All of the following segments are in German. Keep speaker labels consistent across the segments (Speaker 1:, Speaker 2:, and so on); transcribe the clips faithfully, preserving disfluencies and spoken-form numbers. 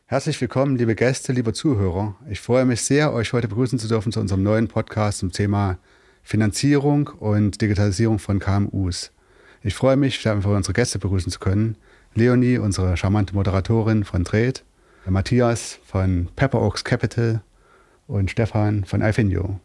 Speaker 1: Herzlich willkommen, liebe Gäste, liebe Zuhörer. Ich freue mich sehr, euch heute begrüßen zu dürfen zu unserem neuen Podcast zum Thema Finanzierung und Digitalisierung von K M Us. Ich freue mich, einfach unsere Gäste begrüßen zu können. Leonie, unsere charmante Moderatorin von Trade, Matthias von Pepper Oaks Capital und Stefan von Ifinio.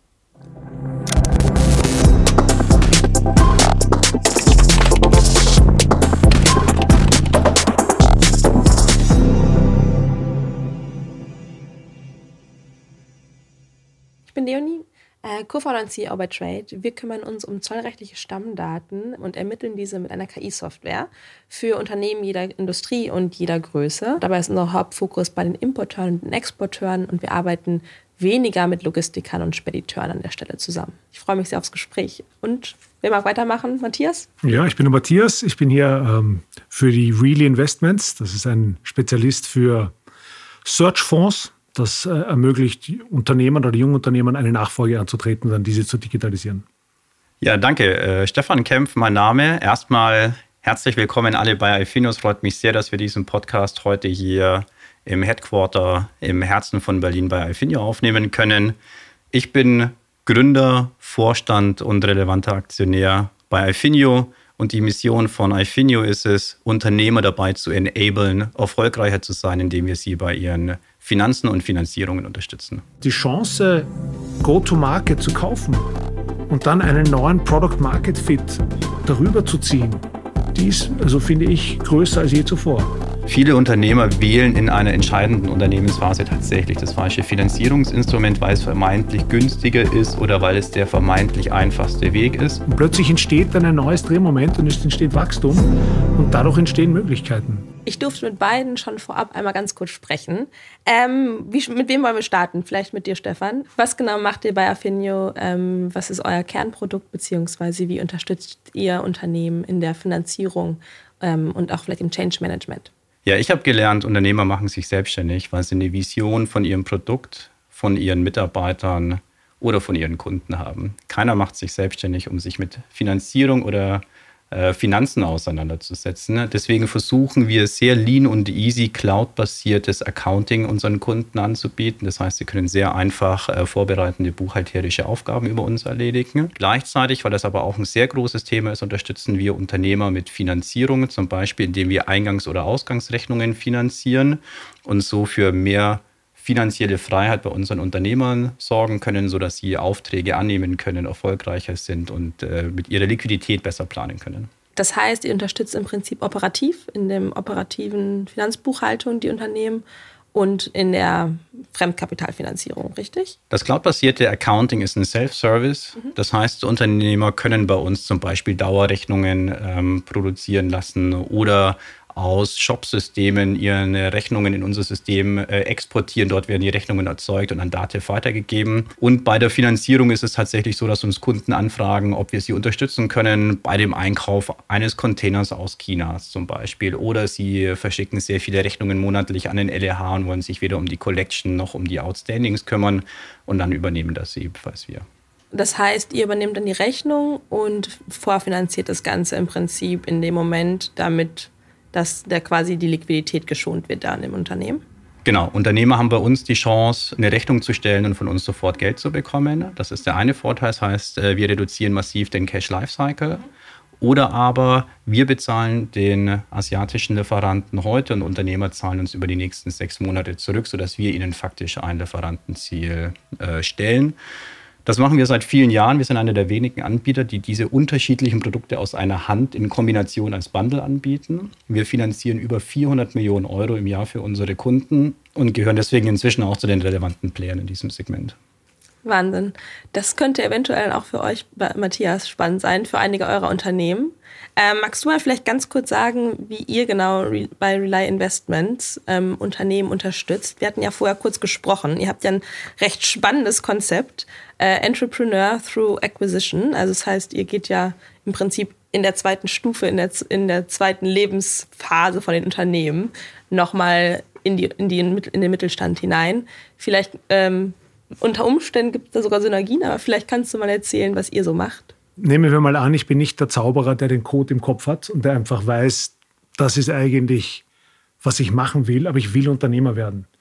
Speaker 2: Ich bin Leonie, äh, Co-Founder und C E O bei Trade. Wir kümmern uns um zollrechtliche Stammdaten und ermitteln diese mit einer K I-Software für Unternehmen jeder Industrie und jeder Größe. Dabei ist unser Hauptfokus bei den Importeuren und den Exporteuren und wir arbeiten weniger mit Logistikern und Spediteuren an der Stelle zusammen. Ich freue mich sehr aufs Gespräch. Und wer mag weitermachen? Matthias?
Speaker 3: Ja, ich bin der Matthias. Ich bin hier ähm, für die Really Investments. Das ist ein Spezialist für Search-Fonds. Das äh, ermöglicht Unternehmern oder jungen Unternehmern eine Nachfolge anzutreten und dann diese zu digitalisieren.
Speaker 4: Ja, danke. Äh, Stefan Kempf, mein Name. Erstmal herzlich willkommen alle bei Ifinio. Es freut mich sehr, dass wir diesen Podcast heute hier im Headquarter im Herzen von Berlin bei Ifinio aufnehmen können. Ich bin Gründer, Vorstand und relevanter Aktionär bei Ifinio. Und die Mission von Ifinio ist es, Unternehmer dabei zu enablen, erfolgreicher zu sein, indem wir sie bei ihren Finanzen und Finanzierungen unterstützen.
Speaker 3: Die Chance, Go-to-Market zu kaufen und dann einen neuen Product-Market-Fit darüber zu ziehen, die ist, also finde ich, größer als je zuvor.
Speaker 4: Viele Unternehmer wählen in einer entscheidenden Unternehmensphase tatsächlich das falsche Finanzierungsinstrument, weil es vermeintlich günstiger ist oder weil es der vermeintlich einfachste Weg ist.
Speaker 3: Und plötzlich entsteht dann ein neues Drehmoment und es entsteht Wachstum und dadurch entstehen Möglichkeiten.
Speaker 2: Ich durfte mit beiden schon vorab einmal ganz kurz sprechen. Ähm, wie, mit wem wollen wir starten? Vielleicht mit dir, Stefan. Was genau macht ihr bei Ifinio? Ähm, was ist euer Kernprodukt, beziehungsweise wie unterstützt ihr Unternehmen in der Finanzierung ähm, und auch vielleicht im Change Management?
Speaker 4: Ja, ich habe gelernt, Unternehmer machen sich selbstständig, weil sie eine Vision von ihrem Produkt, von ihren Mitarbeitern oder von ihren Kunden haben. Keiner macht sich selbstständig, um sich mit Finanzierung oder äh, Finanzen auseinanderzusetzen. Deswegen versuchen wir sehr lean und easy cloud-basiertes Accounting unseren Kunden anzubieten. Das heißt, sie können sehr einfach äh, vorbereitende buchhalterische Aufgaben über uns erledigen. Gleichzeitig, weil das aber auch ein sehr großes Thema ist, unterstützen wir Unternehmer mit Finanzierung, zum Beispiel indem wir Eingangs- oder Ausgangsrechnungen finanzieren und so für mehr finanzielle Freiheit bei unseren Unternehmern sorgen können, sodass sie Aufträge annehmen können, erfolgreicher sind und äh, mit ihrer Liquidität besser planen können.
Speaker 2: Das heißt, ihr unterstützt im Prinzip operativ in der operativen Finanzbuchhaltung die Unternehmen und in der Fremdkapitalfinanzierung, richtig?
Speaker 4: Das cloudbasierte Accounting ist ein Self-Service. Mhm. Das heißt, Unternehmer können bei uns zum Beispiel Dauerrechnungen ähm, produzieren lassen oder aus Shop-Systemen ihre Rechnungen in unser System äh, exportieren. Dort werden die Rechnungen erzeugt und an Datev weitergegeben. Und bei der Finanzierung ist es tatsächlich so, dass uns Kunden anfragen, ob wir sie unterstützen können bei dem Einkauf eines Containers aus China zum Beispiel. Oder sie verschicken sehr viele Rechnungen monatlich an den L E H und wollen sich weder um die Collection noch um die Outstandings kümmern. Und dann übernehmen das ebenfalls wir.
Speaker 2: Das heißt, ihr übernehmt dann die Rechnung und vorfinanziert das Ganze im Prinzip in dem Moment, damit dass da quasi die Liquidität geschont wird dann im Unternehmen?
Speaker 4: Genau, Unternehmer haben bei uns die Chance, eine Rechnung zu stellen und von uns sofort Geld zu bekommen. Das ist der eine Vorteil, das heißt, wir reduzieren massiv den Cash-Lifecycle. Oder aber wir bezahlen den asiatischen Lieferanten heute und Unternehmer zahlen uns über die nächsten sechs Monate zurück, sodass wir ihnen faktisch ein Lieferantenziel äh, stellen. Das machen wir seit vielen Jahren. Wir sind einer der wenigen Anbieter, die diese unterschiedlichen Produkte aus einer Hand in Kombination als Bundle anbieten. Wir finanzieren über vierhundert Millionen Euro im Jahr für unsere Kunden und gehören deswegen inzwischen auch zu den relevanten Playern in diesem Segment.
Speaker 2: Wahnsinn. Das könnte eventuell auch für euch, Matthias, spannend sein, für einige eurer Unternehmen. Ähm, magst du mal vielleicht ganz kurz sagen, wie ihr genau bei Rely Investments ähm, Unternehmen unterstützt? Wir hatten ja vorher kurz gesprochen. Ihr habt ja ein recht spannendes Konzept, äh, Entrepreneur through Acquisition. Also das heißt, ihr geht ja im Prinzip in der zweiten Stufe, in der, in der zweiten Lebensphase von den Unternehmen nochmal in, die, in, die, in den Mittelstand hinein. Vielleicht ähm, unter Umständen gibt es da sogar Synergien, aber vielleicht kannst du mal erzählen, was ihr so macht.
Speaker 3: Nehmen wir mal an, ich bin nicht der Zauberer, der den Code im Kopf hat und der einfach weiß, das ist eigentlich, was ich machen will, aber ich will Unternehmer werden.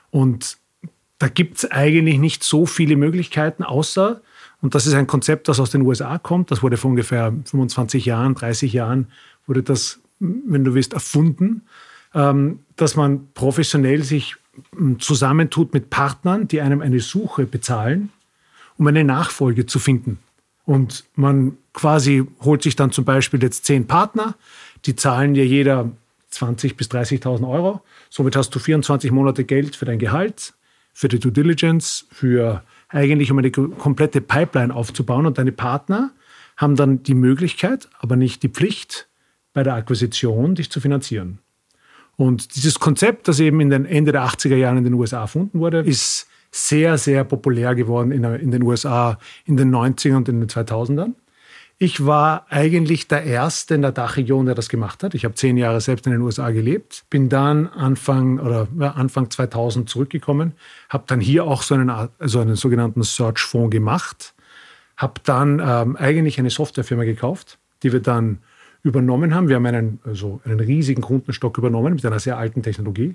Speaker 3: Und da gibt es eigentlich nicht so viele Möglichkeiten, außer, und das ist ein Konzept, das aus den U S A kommt, das wurde vor ungefähr fünfundzwanzig Jahren, dreißig Jahren, wurde das, wenn du willst, erfunden, ähm, dass man professionell sich zusammentut mit Partnern, die einem eine Suche bezahlen, um eine Nachfolge zu finden. Und man quasi holt sich dann zum Beispiel jetzt zehn Partner, die zahlen dir jeder zwanzigtausend bis dreißigtausend Euro. Somit hast du vierundzwanzig Monate Geld für dein Gehalt, für die Due Diligence, für eigentlich, um eine komplette Pipeline aufzubauen. Und deine Partner haben dann die Möglichkeit, aber nicht die Pflicht, bei der Akquisition dich zu finanzieren. Und dieses Konzept, das eben in den Ende der achtziger Jahren in den U S A erfunden wurde, ist sehr, sehr populär geworden in, in den U S A in den neunzigern und in den zweitausendern. Ich war eigentlich der Erste in der Dachregion, der das gemacht hat. Ich habe zehn Jahre selbst in den U S A gelebt, bin dann Anfang, oder, ja, Anfang zweitausend zurückgekommen, habe dann hier auch so einen, also einen sogenannten Search-Fonds gemacht, habe dann ähm, eigentlich eine Softwarefirma gekauft, die wir dann übernommen haben. Wir haben einen, also einen riesigen Kundenstock übernommen mit einer sehr alten Technologie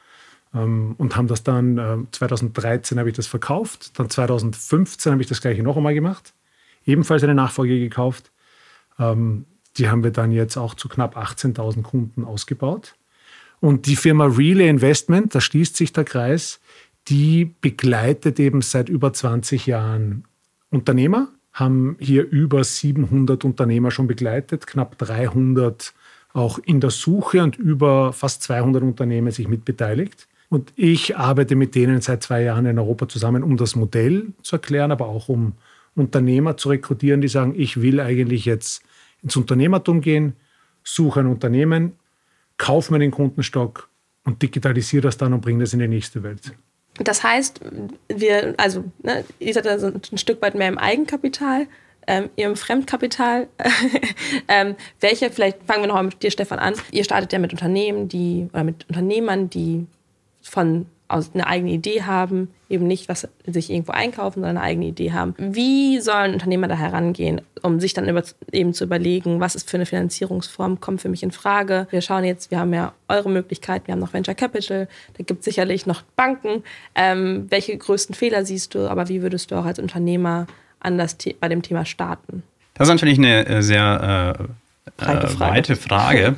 Speaker 3: ähm, und haben das dann, äh, zweitausenddreizehn habe ich das verkauft, dann zweitausendfünfzehn habe ich das gleiche noch einmal gemacht, ebenfalls eine Nachfolge gekauft. Ähm, die haben wir dann jetzt auch zu knapp achtzehntausend Kunden ausgebaut. Und die Firma Relay Investment, da schließt sich der Kreis, die begleitet eben seit über zwanzig Jahren Unternehmer, haben hier über siebenhundert Unternehmer schon begleitet, knapp dreihundert auch in der Suche und über fast zweihundert Unternehmen sich mitbeteiligt. Und ich arbeite mit denen seit zwei Jahren in Europa zusammen, um das Modell zu erklären, aber auch um Unternehmer zu rekrutieren, die sagen, ich will eigentlich jetzt ins Unternehmertum gehen, suche ein Unternehmen, kaufe mir den Kundenstock und digitalisiere das dann und bringe das in die nächste Welt.
Speaker 2: Das heißt, wir, also, ne, ihr seid da so ein Stück weit mehr im Eigenkapital, ähm, ihr im Fremdkapital. ähm, welche, vielleicht fangen wir noch mal mit dir, Stefan, an. Ihr startet ja mit Unternehmen, die, oder mit Unternehmern, die von aus eine eigene Idee haben, eben nicht was sich irgendwo einkaufen, sondern eine eigene Idee haben. Wie sollen Unternehmer da herangehen, um sich dann über, eben zu überlegen, was ist für eine Finanzierungsform, kommt für mich in Frage? Wir schauen jetzt, wir haben ja eure Möglichkeit, wir haben noch Venture Capital, da gibt es sicherlich noch Banken. Ähm, welche größten Fehler siehst du, aber wie würdest du auch als Unternehmer an das The- bei dem Thema starten?
Speaker 4: Das ist natürlich eine sehr äh, äh, Frage. weite Frage.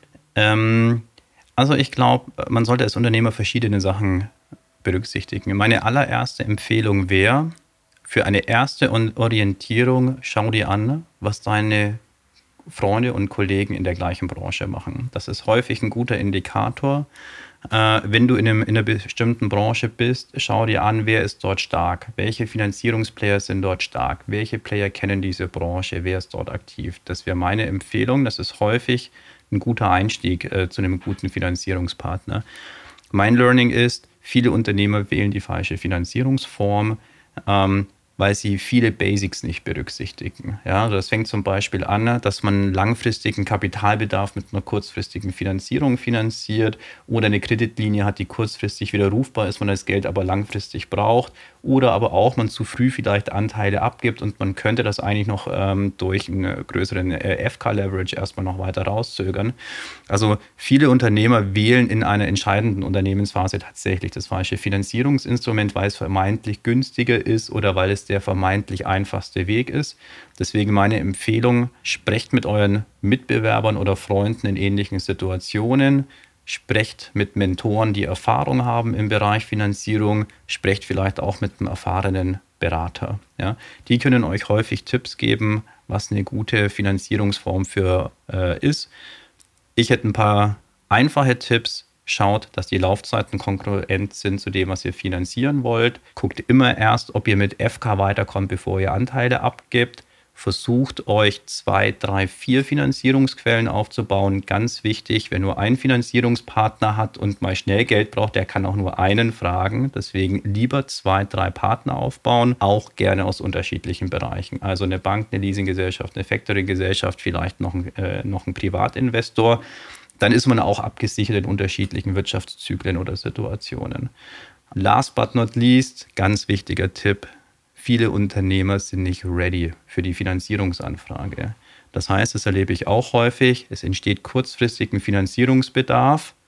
Speaker 4: ähm, Also ich glaube, man sollte als Unternehmer verschiedene Sachen berücksichtigen. Meine allererste Empfehlung wäre, für eine erste Orientierung, schau dir an, was deine Freunde und Kollegen in der gleichen Branche machen. Das ist häufig ein guter Indikator. Äh, wenn du in, einem, in einer bestimmten Branche bist, schau dir an, wer ist dort stark, welche Finanzierungsplayer sind dort stark, welche Player kennen diese Branche, wer ist dort aktiv. Das wäre meine Empfehlung. Das ist häufig ein guter Einstieg äh, zu einem guten Finanzierungspartner. Mein Learning ist, viele Unternehmer wählen die falsche Finanzierungsform, ähm, weil sie viele Basics nicht berücksichtigen. Ja, also das fängt zum Beispiel an, dass man langfristigen Kapitalbedarf mit einer kurzfristigen Finanzierung finanziert oder eine Kreditlinie hat, die kurzfristig widerrufbar ist, man das Geld aber langfristig braucht, oder aber auch man zu früh vielleicht Anteile abgibt und man könnte das eigentlich noch ähm, durch einen größeren äh, F K-Leverage erstmal noch weiter rauszögern. Also viele Unternehmer wählen in einer entscheidenden Unternehmensphase tatsächlich das falsche Finanzierungsinstrument, weil es vermeintlich günstiger ist oder weil es der vermeintlich einfachste Weg ist. Deswegen meine Empfehlung, sprecht mit euren Mitbewerbern oder Freunden in ähnlichen Situationen, sprecht mit Mentoren, die Erfahrung haben im Bereich Finanzierung, sprecht vielleicht auch mit einem erfahrenen Berater. Ja. Die können euch häufig Tipps geben, was eine gute Finanzierungsform für äh, ist. Ich hätte ein paar einfache Tipps. Schaut, dass die Laufzeiten kongruent sind zu dem, was ihr finanzieren wollt. Guckt immer erst, ob ihr mit F K weiterkommt, bevor ihr Anteile abgibt. Versucht euch zwei, drei, vier Finanzierungsquellen aufzubauen. Ganz wichtig, wenn nur ein Finanzierungspartner hat und mal schnell Geld braucht, der kann auch nur einen fragen. Deswegen lieber zwei, drei Partner aufbauen, auch gerne aus unterschiedlichen Bereichen. Also eine Bank, eine Leasinggesellschaft, eine Factoring-Gesellschaft, vielleicht noch ein, äh, noch ein Privatinvestor. Dann ist man auch abgesichert in unterschiedlichen Wirtschaftszyklen oder Situationen. Last but not least, ganz wichtiger Tipp, viele Unternehmer sind nicht ready für die Finanzierungsanfrage. Das heißt, das erlebe ich auch häufig, es entsteht kurzfristig ein Finanzierungsbedarf.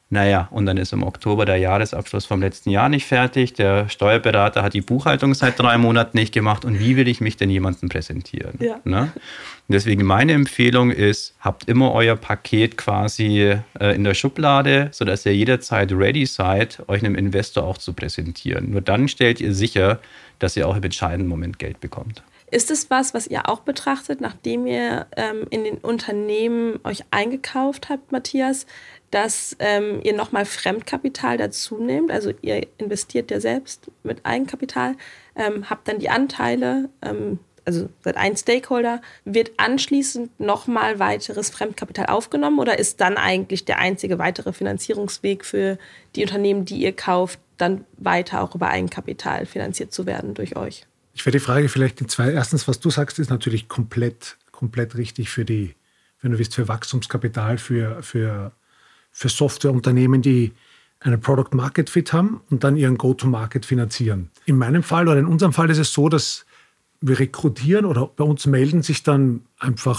Speaker 4: Naja, und dann ist im Oktober der Jahresabschluss vom letzten Jahr nicht fertig. Der Steuerberater hat die Buchhaltung seit drei Monaten nicht gemacht. Und wie will ich mich denn jemandem präsentieren?
Speaker 2: Ja.
Speaker 4: Ne? Deswegen meine Empfehlung ist, habt immer euer Paket quasi äh, in der Schublade, sodass ihr jederzeit ready seid, euch einem Investor auch zu präsentieren. Nur dann stellt ihr sicher, dass ihr auch im entscheidenden Moment Geld bekommt.
Speaker 2: Ist es was, was ihr auch betrachtet, nachdem ihr ähm, in den Unternehmen euch eingekauft habt, Matthias, dass ähm, ihr nochmal Fremdkapital dazu nehmt? Also ihr investiert ja selbst mit Eigenkapital, ähm, habt dann die Anteile, ähm, also seid ein Stakeholder, wird anschließend nochmal weiteres Fremdkapital aufgenommen oder ist dann eigentlich der einzige weitere Finanzierungsweg für die Unternehmen, die ihr kauft, dann weiter auch über Eigenkapital finanziert zu werden durch euch?
Speaker 3: Ich werde die Frage vielleicht in zwei. Erstens, was du sagst, ist natürlich komplett, komplett richtig für die, wenn du willst, für Wachstumskapital, für, für, für Softwareunternehmen, die einen Product-Market-Fit haben und dann ihren Go-to-Market finanzieren. In meinem Fall oder in unserem Fall ist es so, dass wir rekrutieren oder bei uns melden sich dann einfach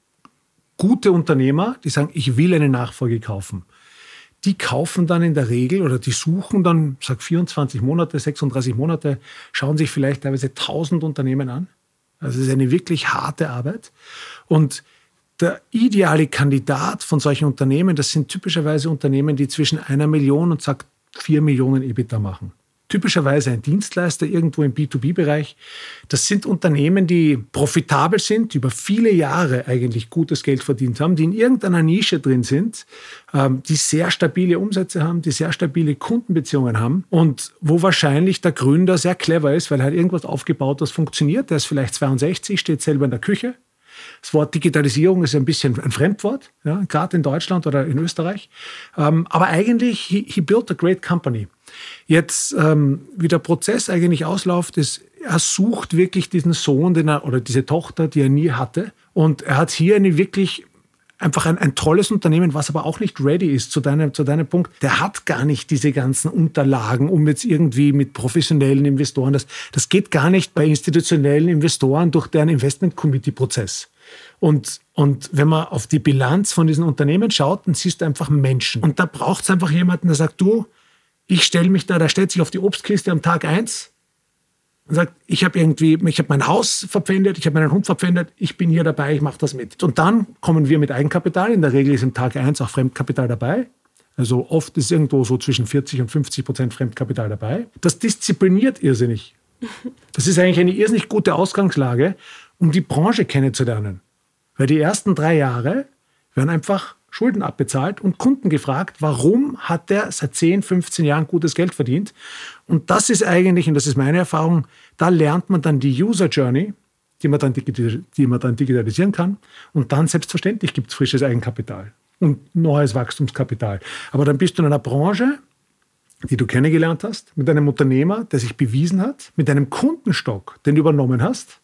Speaker 3: gute Unternehmer, die sagen, ich will eine Nachfolge kaufen. Die kaufen dann in der Regel oder die suchen dann, sag vierundzwanzig Monate, sechsunddreißig Monate, schauen sich vielleicht teilweise tausend Unternehmen an. Also es ist eine wirklich harte Arbeit. Und der ideale Kandidat von solchen Unternehmen, das sind typischerweise Unternehmen, die zwischen einer Million und sag vier Millionen EBITDA machen. Typischerweise ein Dienstleister irgendwo im B zwei B-Bereich. Das sind Unternehmen, die profitabel sind, die über viele Jahre eigentlich gutes Geld verdient haben, die in irgendeiner Nische drin sind, die sehr stabile Umsätze haben, die sehr stabile Kundenbeziehungen haben und wo wahrscheinlich der Gründer sehr clever ist, weil er hat irgendwas aufgebaut, das funktioniert. Der ist vielleicht zweiundsechzig, steht selber in der Küche. Das Wort Digitalisierung ist ein bisschen ein Fremdwort, ja, gerade in Deutschland oder in Österreich. Ähm, aber eigentlich, he, he built a great company. Jetzt, ähm, wie der Prozess eigentlich ausläuft, ist, er sucht wirklich diesen Sohn, den er, oder diese Tochter, die er nie hatte. Und er hat hier eine wirklich einfach ein, ein tolles Unternehmen, was aber auch nicht ready ist, zu deinem, zu deinem Punkt. Der hat gar nicht diese ganzen Unterlagen, um jetzt irgendwie mit professionellen Investoren, das, das geht gar nicht bei institutionellen Investoren durch deren Investment-Committee-Prozess. Und, und wenn man auf die Bilanz von diesen Unternehmen schaut, dann siehst du einfach Menschen. Und da braucht es einfach jemanden, der sagt, du, ich stelle mich da, der stellt sich auf die Obstkiste am Tag eins und sagt, ich habe irgendwie, ich habe mein Haus verpfändet, ich habe meinen Hund verpfändet, ich bin hier dabei, ich mache das mit. Und dann kommen wir mit Eigenkapital. In der Regel ist im Tag eins auch Fremdkapital dabei. Also oft ist irgendwo so zwischen vierzig und fünfzig Prozent Fremdkapital dabei. Das diszipliniert irrsinnig. Das ist eigentlich eine irrsinnig gute Ausgangslage, um die Branche kennenzulernen. Weil die ersten drei Jahre werden einfach Schulden abbezahlt und Kunden gefragt, warum hat der seit zehn, fünfzehn Jahren gutes Geld verdient? Und das ist eigentlich, und das ist meine Erfahrung, da lernt man dann die User Journey, die man dann, die man dann digitalisieren kann. Und dann selbstverständlich gibt es frisches Eigenkapital und neues Wachstumskapital. Aber dann bist du in einer Branche, die du kennengelernt hast, mit einem Unternehmer, der sich bewiesen hat, mit einem Kundenstock, den du übernommen hast.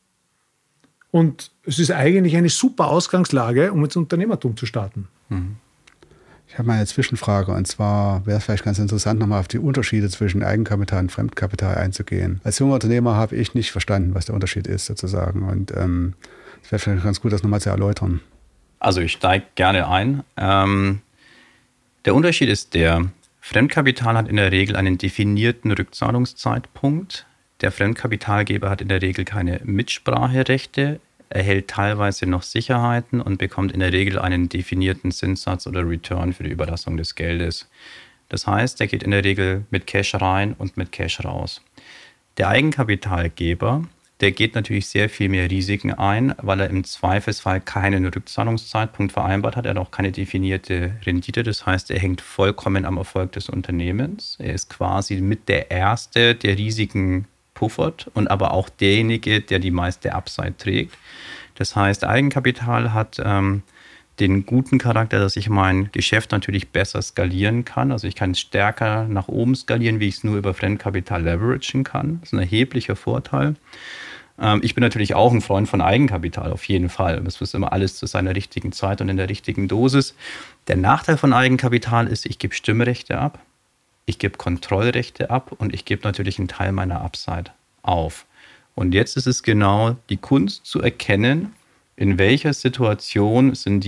Speaker 3: Und es ist eigentlich eine super Ausgangslage, um ins Unternehmertum zu starten.
Speaker 1: Ich habe mal eine Zwischenfrage, und zwar wäre es vielleicht ganz interessant, nochmal auf die Unterschiede zwischen Eigenkapital und Fremdkapital einzugehen. Als junger Unternehmer habe ich nicht verstanden, was der Unterschied ist sozusagen, und ähm, es wäre vielleicht ganz gut, das nochmal zu erläutern.
Speaker 4: Also ich steige gerne ein. Ähm, der Unterschied ist der, Fremdkapital hat in der Regel einen definierten Rückzahlungszeitpunkt. Der Fremdkapitalgeber hat in der Regel keine Mitspracherechte, erhält teilweise noch Sicherheiten und bekommt in der Regel einen definierten Zinssatz oder Return für die Überlassung des Geldes. Das heißt, er geht in der Regel mit Cash rein und mit Cash raus. Der Eigenkapitalgeber, der geht natürlich sehr viel mehr Risiken ein, weil er im Zweifelsfall keinen Rückzahlungszeitpunkt vereinbart hat. Er hat auch keine definierte Rendite. Das heißt, er hängt vollkommen am Erfolg des Unternehmens. Er ist quasi mit der Erste, der Risiken puffert und aber auch derjenige, der die meiste Upside trägt. Das heißt, Eigenkapital hat ähm, den guten Charakter, dass ich mein Geschäft natürlich besser skalieren kann. Also ich kann es stärker nach oben skalieren, wie ich es nur über Fremdkapital leveragen kann. Das ist ein erheblicher Vorteil. Ähm, ich bin natürlich auch ein Freund von Eigenkapital, auf jeden Fall. Es ist immer alles zu seiner richtigen Zeit und in der richtigen Dosis. Der Nachteil von Eigenkapital ist, ich gebe Stimmrechte ab. Ich gebe Kontrollrechte ab und ich gebe natürlich einen Teil meiner Upside auf. Und jetzt ist es genau die Kunst zu erkennen, in welcher Situation sind die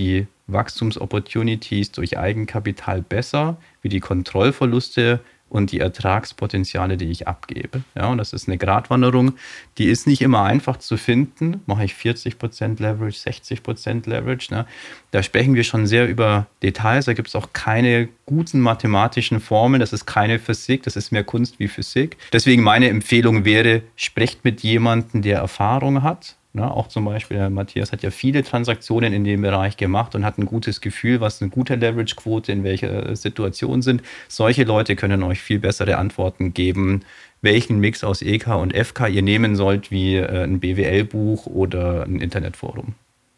Speaker 4: Wachstumsopportunities durch Eigenkapital besser wie die Kontrollverluste und die Ertragspotenziale, die ich abgebe. Ja, und das ist eine Gratwanderung, die ist nicht immer einfach zu finden. Mache ich vierzig Prozent Leverage, sechzig Prozent Leverage? Ne? Da sprechen wir schon sehr über Details. Da gibt es auch keine guten mathematischen Formeln. Das ist keine Physik, das ist mehr Kunst wie Physik. Deswegen meine Empfehlung wäre, sprecht mit jemandem, der Erfahrung hat. Na, auch zum Beispiel, der Matthias hat ja viele Transaktionen in dem Bereich gemacht und hat ein gutes Gefühl, was eine gute Leverage-Quote in welcher Situation sind. Solche Leute können euch viel bessere Antworten geben, welchen Mix aus E K und F K ihr nehmen sollt, wie ein B W L-Buch oder ein Internetforum.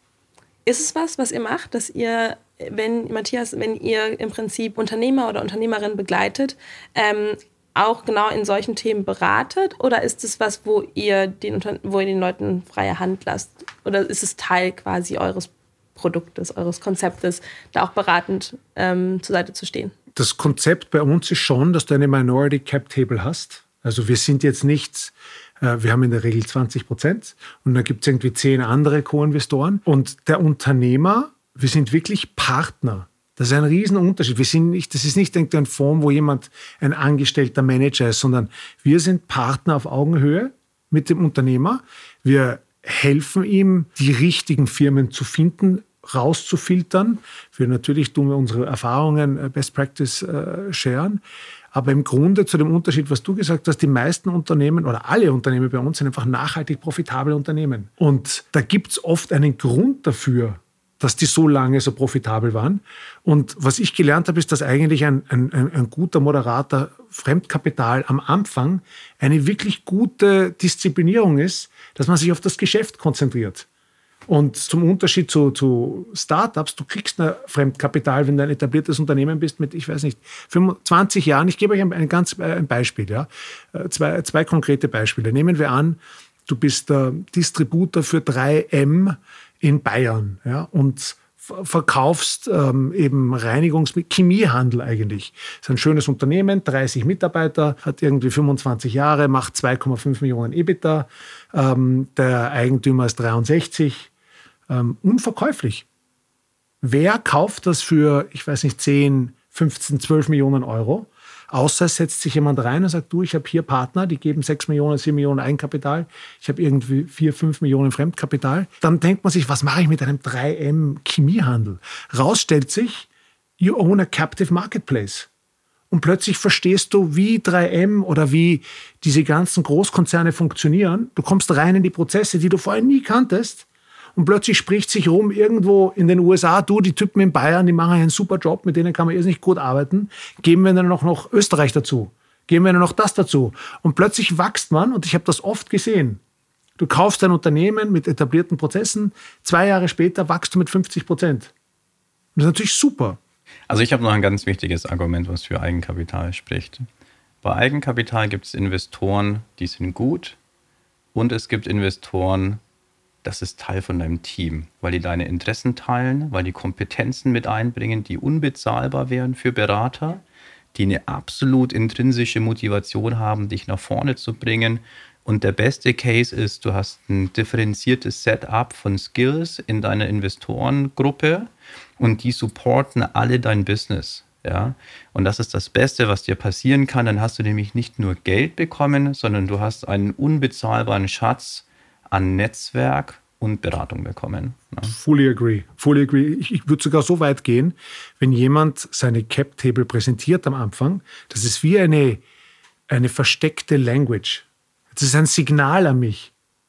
Speaker 2: Ist es was, was ihr macht, dass ihr, wenn Matthias, wenn ihr im Prinzip Unternehmer oder Unternehmerin begleitet, ähm, auch genau in solchen Themen beratet? Oder ist es was, wo ihr den, wo ihr den Leuten freie Hand lasst? Oder ist es Teil quasi eures Produktes, eures Konzeptes, da auch beratend ähm, zur Seite zu stehen?
Speaker 3: Das Konzept bei uns ist schon, dass du eine Minority Cap Table hast. Also wir sind jetzt nicht, äh, wir haben in der Regel zwanzig Prozent und dann gibt es irgendwie zehn andere Co-Investoren. Und der Unternehmer, wir sind wirklich Partner. Das ist ein Riesenunterschied. Wir sind nicht, das ist nicht eine Form, wo jemand ein angestellter Manager ist, sondern wir sind Partner auf Augenhöhe mit dem Unternehmer. Wir helfen ihm, die richtigen Firmen zu finden, rauszufiltern. Wir natürlich tun wir unsere Erfahrungen, Best Practice äh, sharen. Aber im Grunde zu dem Unterschied, was du gesagt hast, die meisten Unternehmen oder alle Unternehmen bei uns sind einfach nachhaltig profitable Unternehmen. Und da gibt es oft einen Grund dafür, dass die so lange so profitabel waren. Und was ich gelernt habe, ist, dass eigentlich ein, ein, ein guter Moderator Fremdkapital am Anfang eine wirklich gute Disziplinierung ist, dass man sich auf das Geschäft konzentriert. Und zum Unterschied zu, zu Startups, du kriegst ein Fremdkapital, wenn du ein etabliertes Unternehmen bist mit, ich weiß nicht, fünfundzwanzig Jahren. Ich gebe euch ein, ein ganz ein Beispiel, ja, zwei, zwei konkrete Beispiele. Nehmen wir an, du bist der Distributor für drei M in Bayern, ja, und verkaufst ähm, eben Reinigungs-, Chemiehandel eigentlich. Das ist ein schönes Unternehmen, dreißig Mitarbeiter, hat irgendwie fünfundzwanzig Jahre, macht zwei Komma fünf Millionen EBITDA, ähm, der Eigentümer ist dreiundsechzig, ähm, unverkäuflich. Wer kauft das für, ich weiß nicht, zehn, fünfzehn, zwölf Millionen Euro? Außer es setzt sich jemand rein und sagt, du, ich habe hier Partner, die geben sechs Millionen, sieben Millionen Eigenkapital, ich habe irgendwie vier, fünf Millionen Fremdkapital. Dann denkt man sich, was mache ich mit einem drei M Chemiehandel? Raus stellt sich, you own a captive marketplace. Und plötzlich verstehst du, wie drei M oder wie diese ganzen Großkonzerne funktionieren. Du kommst rein in die Prozesse, die du vorher nie kanntest. Und plötzlich spricht sich rum irgendwo in den U S A, du, die Typen in Bayern, die machen einen super Job, mit denen kann man irrsinnig gut arbeiten. Geben wir dann noch, noch Österreich dazu. Geben wir dann noch das dazu. Und plötzlich wächst man, und ich habe das oft gesehen. Du kaufst ein Unternehmen mit etablierten Prozessen, zwei Jahre später wachst du mit fünfzig Prozent. Das ist natürlich super.
Speaker 4: Also ich habe noch ein ganz wichtiges Argument, was für Eigenkapital spricht. Bei Eigenkapital gibt es Investoren, die sind gut, und es gibt Investoren, das ist Teil von deinem Team, weil die deine Interessen teilen, weil die Kompetenzen mit einbringen, die unbezahlbar wären für Berater, die eine absolut intrinsische Motivation haben, dich nach vorne zu bringen. Und der beste Case ist, du hast ein differenziertes Setup von Skills in deiner Investorengruppe und die supporten alle dein Business. Ja? Und das ist das Beste, was dir passieren kann. Dann hast du nämlich nicht nur Geld bekommen, sondern du hast einen unbezahlbaren Schatz an Netzwerk und Beratung bekommen. Ja.
Speaker 3: Fully agree. Fully agree. Ich, ich würde sogar so weit gehen, wenn jemand seine Cap-Table präsentiert am Anfang, das ist wie eine, eine versteckte Language. Das ist ein Signal an mich.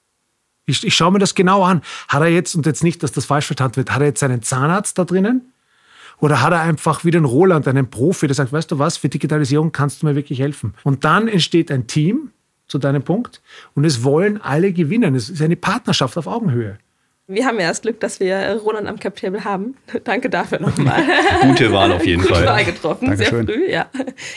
Speaker 3: Ich, ich schaue mir das genau an. Hat er jetzt, und jetzt nicht, dass das falsch verstanden wird, hat er jetzt seinen Zahnarzt da drinnen? Oder hat er einfach wie den Roland, einen Profi, der sagt, weißt du was, für Digitalisierung kannst du mir wirklich helfen. Und dann entsteht ein Team, zu deinem Punkt. Und es wollen alle gewinnen. Es ist eine Partnerschaft auf Augenhöhe.
Speaker 2: Wir haben ja das Glück, dass wir Roland am Cap Table haben. Danke dafür nochmal.
Speaker 4: Gute Wahl auf jeden
Speaker 2: Gute
Speaker 4: Fall.
Speaker 2: Gute Wahl getroffen,
Speaker 1: Dankeschön.
Speaker 2: Sehr früh, ja.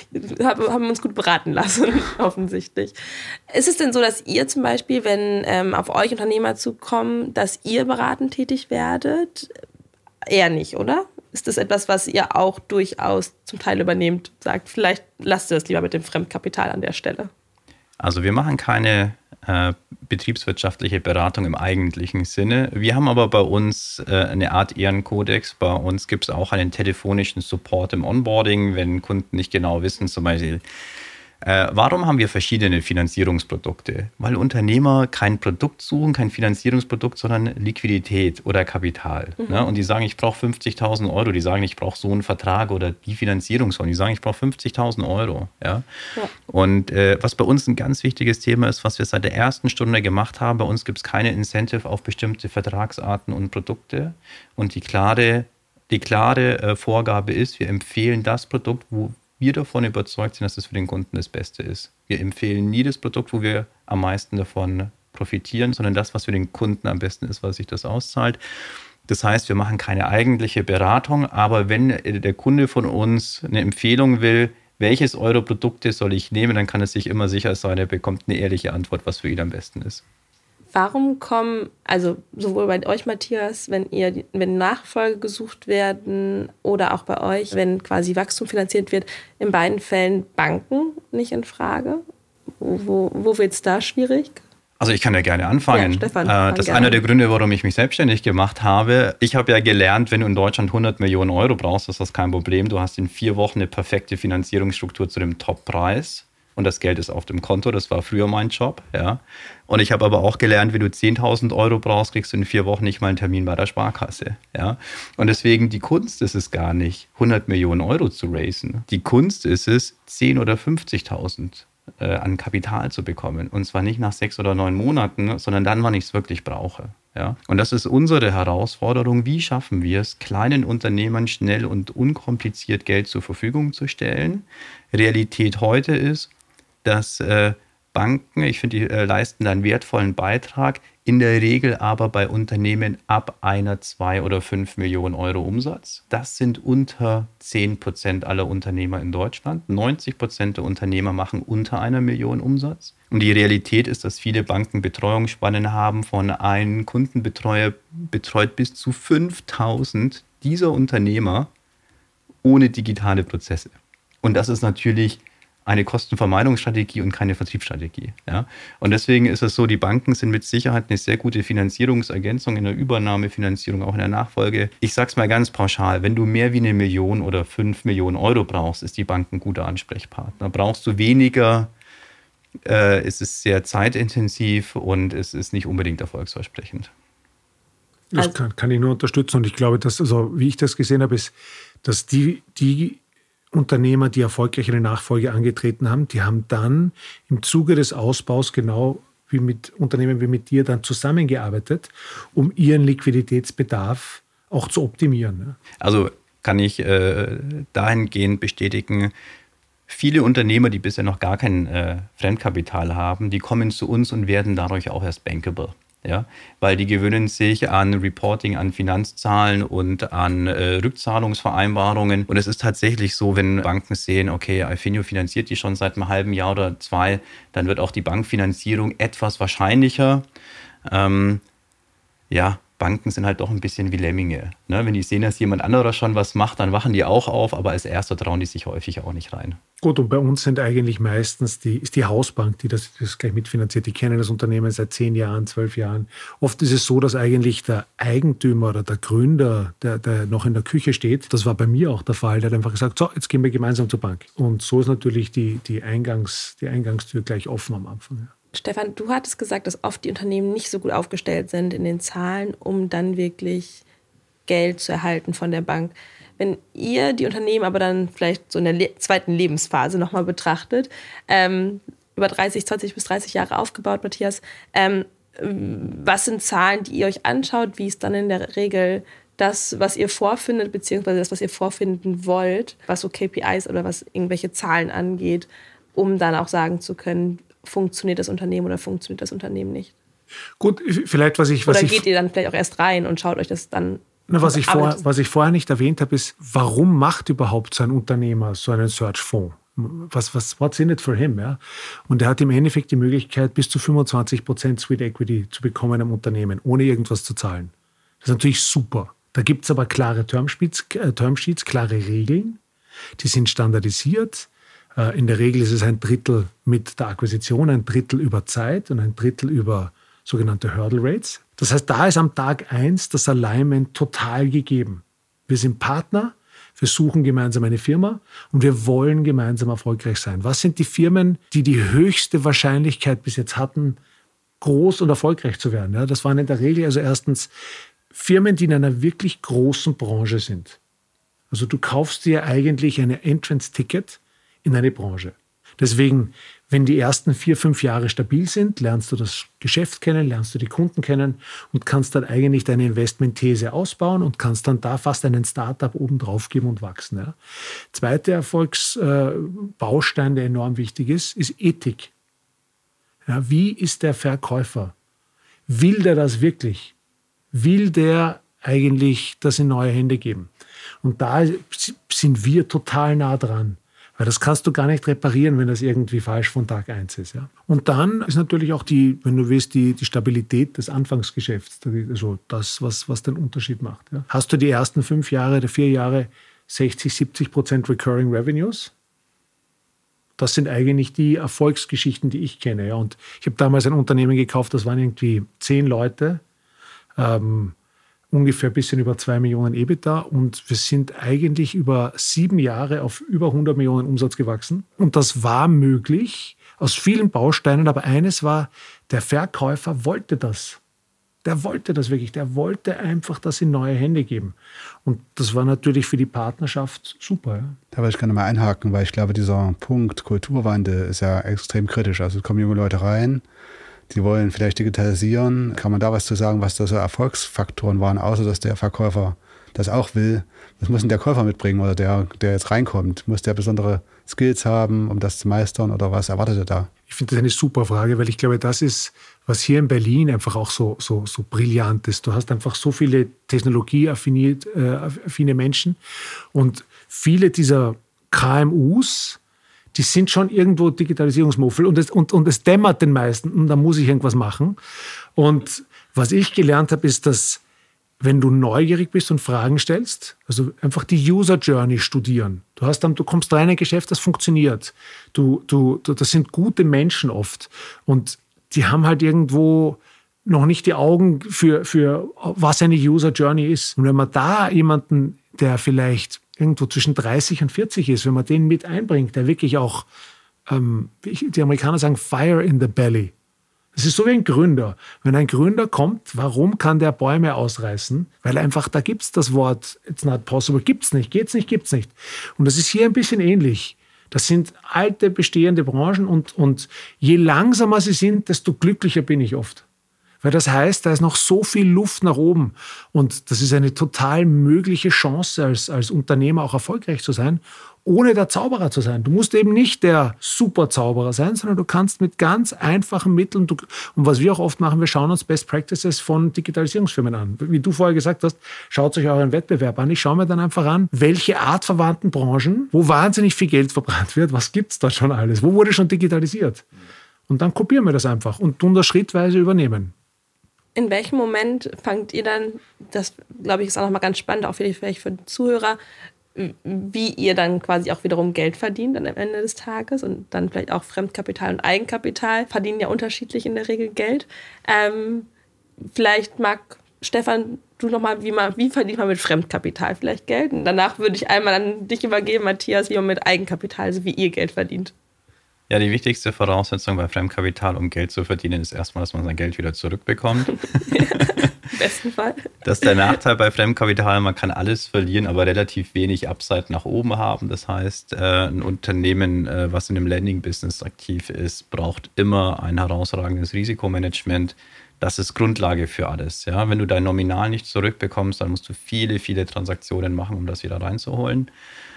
Speaker 2: Haben uns gut beraten lassen, offensichtlich. Ist es denn so, dass ihr zum Beispiel, wenn ähm, auf euch Unternehmer zukommen, dass ihr beratend tätig werdet? Eher nicht, oder? Ist das etwas, was ihr auch durchaus zum Teil übernehmt? Sagt, vielleicht lasst ihr das lieber mit dem Fremdkapital an der Stelle.
Speaker 4: Also wir machen keine äh, betriebswirtschaftliche Beratung im eigentlichen Sinne. Wir haben aber bei uns äh, eine Art Ehrenkodex. Bei uns gibt es auch einen telefonischen Support im Onboarding, wenn Kunden nicht genau wissen, zum Beispiel, Äh, warum haben wir verschiedene Finanzierungsprodukte? Weil Unternehmer kein Produkt suchen, kein Finanzierungsprodukt, sondern Liquidität oder Kapital. Mhm. Ne? Und die sagen, ich brauche fünfzigtausend Euro. Die sagen, ich brauche so einen Vertrag oder die Finanzierungsform. Die sagen, ich brauche fünfzigtausend Euro. Ja? Ja. Und äh, was bei uns ein ganz wichtiges Thema ist, was wir seit der ersten Stunde gemacht haben, bei uns gibt es keine Incentive auf bestimmte Vertragsarten und Produkte. Und die klare, die klare äh, Vorgabe ist, wir empfehlen das Produkt, wo wir davon überzeugt sind, dass es für den Kunden das Beste ist. Wir empfehlen nie das Produkt, wo wir am meisten davon profitieren, sondern das, was für den Kunden am besten ist, weil sich das auszahlt. Das heißt, wir machen keine eigentliche Beratung, aber wenn der Kunde von uns eine Empfehlung will, welches eure Produkte soll ich nehmen, dann kann es sich immer sicher sein, er bekommt eine ehrliche Antwort, was für ihn am besten ist.
Speaker 2: Warum kommen, also sowohl bei euch, Matthias, wenn ihr, wenn Nachfolge gesucht werden oder auch bei euch, wenn quasi Wachstum finanziert wird, in beiden Fällen Banken nicht in Frage? Wo, wo wird es da schwierig?
Speaker 4: Also ich kann ja gerne anfangen.
Speaker 2: Ja, Stefan,
Speaker 4: äh, das ist einer der Gründe, warum ich mich selbstständig gemacht habe. Ich habe ja gelernt, wenn du in Deutschland hundert Millionen Euro brauchst, ist das kein Problem. Du hast in vier Wochen eine perfekte Finanzierungsstruktur zu dem Top-Preis. Und das Geld ist auf dem Konto, das war früher mein Job. Ja. Und ich habe aber auch gelernt, wenn du zehntausend Euro brauchst, kriegst du in vier Wochen nicht mal einen Termin bei der Sparkasse. Ja. Und deswegen, die Kunst ist es gar nicht, hundert Millionen Euro zu raisen. Die Kunst ist es, zehntausend oder fünfzigtausend äh, an Kapital zu bekommen. Und zwar nicht nach sechs oder neun Monaten, sondern dann, wann ich es wirklich brauche. Ja. Und das ist unsere Herausforderung. Wie schaffen wir es, kleinen Unternehmern schnell und unkompliziert Geld zur Verfügung zu stellen? Realität heute ist, dass äh, Banken, ich finde, die äh, leisten da einen wertvollen Beitrag, in der Regel aber bei Unternehmen ab einer, zwei oder fünf Millionen Euro Umsatz. Das sind unter zehn Prozent aller Unternehmer in Deutschland. neunzig Prozent der Unternehmer machen unter einer Million Umsatz. Und die Realität ist, dass viele Banken Betreuungsspannen haben von einem Kundenbetreuer betreut bis zu fünftausend dieser Unternehmer ohne digitale Prozesse. Und das ist natürlich eine Kostenvermeidungsstrategie und keine Vertriebsstrategie. Ja? Und deswegen ist es so, die Banken sind mit Sicherheit eine sehr gute Finanzierungsergänzung in der Übernahmefinanzierung, auch in der Nachfolge. Ich sage es mal ganz pauschal, wenn du mehr wie eine Million oder fünf Millionen Euro brauchst, ist die Bank ein guter Ansprechpartner. Brauchst du weniger, äh, ist es sehr zeitintensiv und es ist nicht unbedingt erfolgsversprechend.
Speaker 3: Das kann, kann ich nur unterstützen. Und ich glaube, dass, also wie ich das gesehen habe, ist, dass die, die Unternehmer, die erfolgreich eine Nachfolge angetreten haben, die haben dann im Zuge des Ausbaus genau wie mit Unternehmen wie mit dir dann zusammengearbeitet, um ihren Liquiditätsbedarf auch zu optimieren.
Speaker 4: Also kann ich äh, dahingehend bestätigen, viele Unternehmer, die bisher noch gar kein äh, Fremdkapital haben, die kommen zu uns und werden dadurch auch erst bankable. Ja, weil die gewöhnen sich an Reporting, an Finanzzahlen und an äh, Rückzahlungsvereinbarungen. Und es ist tatsächlich so, wenn Banken sehen, okay, Ifinio finanziert die schon seit einem halben Jahr oder zwei, dann wird auch die Bankfinanzierung etwas wahrscheinlicher. Ähm, ja, Banken sind halt doch ein bisschen wie Lemminge. Ne? Wenn die sehen, dass jemand anderer schon was macht, dann wachen die auch auf, aber als Erster trauen die sich häufig auch nicht rein.
Speaker 3: Gut, und bei uns sind eigentlich meistens die, ist die Hausbank, die das, das gleich mitfinanziert. Die kennen das Unternehmen seit zehn Jahren, zwölf Jahren. Oft ist es so, dass eigentlich der Eigentümer oder der Gründer, der, der noch in der Küche steht, das war bei mir auch der Fall, der hat einfach gesagt, so, jetzt gehen wir gemeinsam zur Bank. Und so ist natürlich die, die, Eingangs, die Eingangstür gleich offen am Anfang. Ja.
Speaker 2: Stefan, du hattest gesagt, dass oft die Unternehmen nicht so gut aufgestellt sind in den Zahlen, um dann wirklich Geld zu erhalten von der Bank. Wenn ihr die Unternehmen aber dann vielleicht so in der le- zweiten Lebensphase nochmal betrachtet, ähm, über dreißig, zwanzig bis dreißig Jahre aufgebaut, Matthias, ähm, was sind Zahlen, die ihr euch anschaut? Wie ist dann in der Regel das, was ihr vorfindet, beziehungsweise das, was ihr vorfinden wollt, was so K P Is oder was irgendwelche Zahlen angeht, um dann auch sagen zu können, funktioniert das Unternehmen oder funktioniert das Unternehmen nicht?
Speaker 3: Gut, vielleicht was ich... Was
Speaker 2: oder
Speaker 3: ich,
Speaker 2: geht ihr dann vielleicht auch erst rein und schaut euch das dann...
Speaker 3: Na, was, ich vor, was ich vorher nicht erwähnt habe, ist, warum macht überhaupt so ein Unternehmer so einen Search-Fonds? Was, was, what's in it for him? Ja? Und er hat im Endeffekt die Möglichkeit, bis zu fünfundzwanzig Prozent Sweet Equity zu bekommen am Unternehmen, ohne irgendwas zu zahlen. Das ist natürlich super. Da gibt es aber klare Termsheets, äh, Termsheets, klare Regeln. Die sind standardisiert. In der Regel ist es ein Drittel mit der Akquisition, ein Drittel über Zeit und ein Drittel über sogenannte Hurdle Rates. Das heißt, da ist am Tag eins das Alignment total gegeben. Wir sind Partner, wir suchen gemeinsam eine Firma und wir wollen gemeinsam erfolgreich sein. Was sind die Firmen, die die höchste Wahrscheinlichkeit bis jetzt hatten, groß und erfolgreich zu werden? Ja, das waren in der Regel also erstens Firmen, die in einer wirklich großen Branche sind. Also du kaufst dir eigentlich eine Entrance-Ticket in eine Branche. Deswegen, wenn die ersten vier, fünf Jahre stabil sind, lernst du das Geschäft kennen, lernst du die Kunden kennen und kannst dann eigentlich deine Investmentthese ausbauen und kannst dann da fast einen Startup oben drauf geben und wachsen. Ja. Zweiter Erfolgsbaustein, der enorm wichtig ist, ist Ethik. Ja, wie ist der Verkäufer? Will der das wirklich? Will der eigentlich das in neue Hände geben? Und da sind wir total nah dran. Weil das kannst du gar nicht reparieren, wenn das irgendwie falsch von Tag eins ist. Ja. Und dann ist natürlich auch die, wenn du willst, die, die Stabilität des Anfangsgeschäfts, also das, was, was den Unterschied macht. Ja. Hast du die ersten fünf Jahre oder vier Jahre sechzig, siebzig Prozent Recurring Revenues? Das sind eigentlich die Erfolgsgeschichten, die ich kenne. Ja. Und ich habe damals ein Unternehmen gekauft, das waren irgendwie zehn Leute, ähm, ungefähr ein bisschen über zwei Millionen EBITDA und wir sind eigentlich über sieben Jahre auf über hundert Millionen Umsatz gewachsen. Und das war möglich aus vielen Bausteinen, aber eines war, der Verkäufer wollte das. Der wollte das wirklich, der wollte einfach das in neue Hände geben. Und das war natürlich für die Partnerschaft super. Ja.
Speaker 1: Da würde ich gerne mal einhaken, weil ich glaube, dieser Punkt Kulturwandel ist ja extrem kritisch. Also es kommen junge Leute rein, die wollen vielleicht digitalisieren. Kann man da was zu sagen, was da so Erfolgsfaktoren waren, außer dass der Verkäufer das auch will? Was muss denn der Käufer mitbringen oder der, der jetzt reinkommt? Muss der besondere Skills haben, um das zu meistern oder was erwartet er da?
Speaker 3: Ich finde das eine super Frage, weil ich glaube, das ist, was hier in Berlin einfach auch so, so, so brillant ist. Du hast einfach so viele technologieaffine äh, Menschen und viele dieser K M Us, die sind schon irgendwo Digitalisierungsmuffel und es, und, und es dämmert den meisten und da muss ich irgendwas machen. Und was ich gelernt habe, ist, dass wenn du neugierig bist und Fragen stellst, also einfach die User Journey studieren. Du hast dann, du kommst rein in ein Geschäft, das funktioniert. Du, du, du, das sind gute Menschen oft und die haben halt irgendwo noch nicht die Augen für, für was eine User Journey ist. Und wenn man da jemanden, der vielleicht irgendwo zwischen dreißig und vierzig ist, wenn man den mit einbringt, der wirklich auch, ähm, die Amerikaner sagen, Fire in the Belly. Das ist so wie ein Gründer. Wenn ein Gründer kommt, warum kann der Bäume ausreißen? Weil einfach, da gibt es das Wort, it's not possible, gibt es nicht, geht's nicht, gibt's nicht. Und das ist hier ein bisschen ähnlich. Das sind alte, bestehende Branchen und, und je langsamer sie sind, desto glücklicher bin ich oft. Weil das heißt, da ist noch so viel Luft nach oben. Und das ist eine total mögliche Chance, als, als Unternehmer auch erfolgreich zu sein, ohne der Zauberer zu sein. Du musst eben nicht der Superzauberer sein, sondern du kannst mit ganz einfachen Mitteln, du, und was wir auch oft machen, wir schauen uns Best Practices von Digitalisierungsfirmen an. Wie du vorher gesagt hast, schaut euch euren Wettbewerb an. Ich schaue mir dann einfach an, welche artverwandten Branchen, wo wahnsinnig viel Geld verbrannt wird, was gibt es da schon alles, wo wurde schon digitalisiert. Und dann kopieren wir das einfach und tun das schrittweise übernehmen.
Speaker 2: In welchem Moment fangt ihr dann, das glaube ich ist auch nochmal ganz spannend, auch vielleicht für die Zuhörer, wie ihr dann quasi auch wiederum Geld verdient am Ende des Tages und dann vielleicht auch Fremdkapital und Eigenkapital verdienen ja unterschiedlich in der Regel Geld. Ähm, vielleicht mag Stefan, du nochmal, wie, wie verdient man mit Fremdkapital vielleicht Geld? Und danach würde ich einmal an dich übergeben, Matthias, wie man mit Eigenkapital, also wie ihr Geld verdient.
Speaker 4: Ja, die wichtigste Voraussetzung bei Fremdkapital, um Geld zu verdienen, ist erstmal, dass man sein Geld wieder zurückbekommt.
Speaker 2: Ja, im besten Fall.
Speaker 4: Das ist der Nachteil bei Fremdkapital, man kann alles verlieren, aber relativ wenig Upside nach oben haben. Das heißt, ein Unternehmen, was in dem Lending-Business aktiv ist, braucht immer ein herausragendes Risikomanagement. Das ist Grundlage für alles. Ja? Wenn du dein Nominal nicht zurückbekommst, dann musst du viele, viele Transaktionen machen, um das wieder reinzuholen.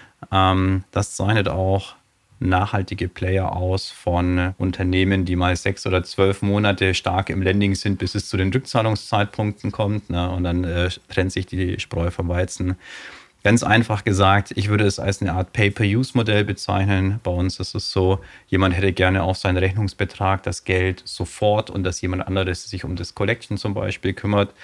Speaker 4: Das zeichnet auch nachhaltige Player aus von Unternehmen, die mal sechs oder zwölf Monate stark im Lending sind, bis es zu den Rückzahlungszeitpunkten kommt. Ne? Und dann äh, trennt sich die Spreu vom Weizen. Ganz einfach gesagt, ich würde es als eine Art Pay-per-Use-Modell bezeichnen. Bei uns ist es so, jemand hätte gerne auf seinen Rechnungsbetrag das Geld sofort und dass jemand anderes sich um das Collection zum Beispiel kümmert.